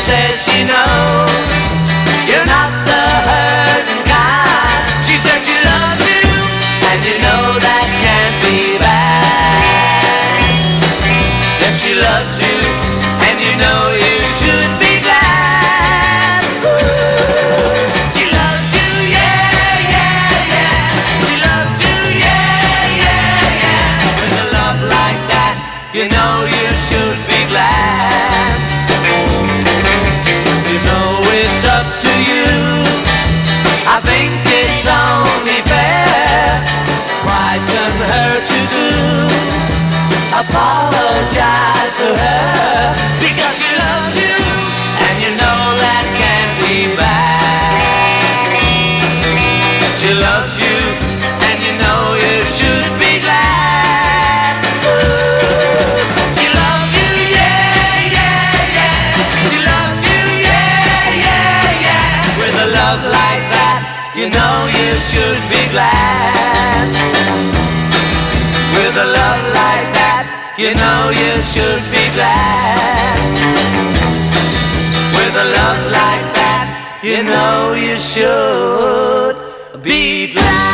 said she knows you're not the hurting kind. She said she loves you, and you know that can't be bad. Yes, she loves you, and you know you should be glad. She loves you, yeah, yeah, yeah. She loves you, yeah, yeah, yeah. With a love like that, you know you should be glad. You know it's up to you. I think it's only fair. Pride can hurt you too. Apologize to her because she loves you, and you know that can't be bad. She loves you, and you know you should be glad. She loves you, yeah, yeah, yeah. She loves you, yeah, yeah, yeah. With a love like that, you know you should be glad. With a love like that, you know you should be glad. With a love like that, you know you should be glad.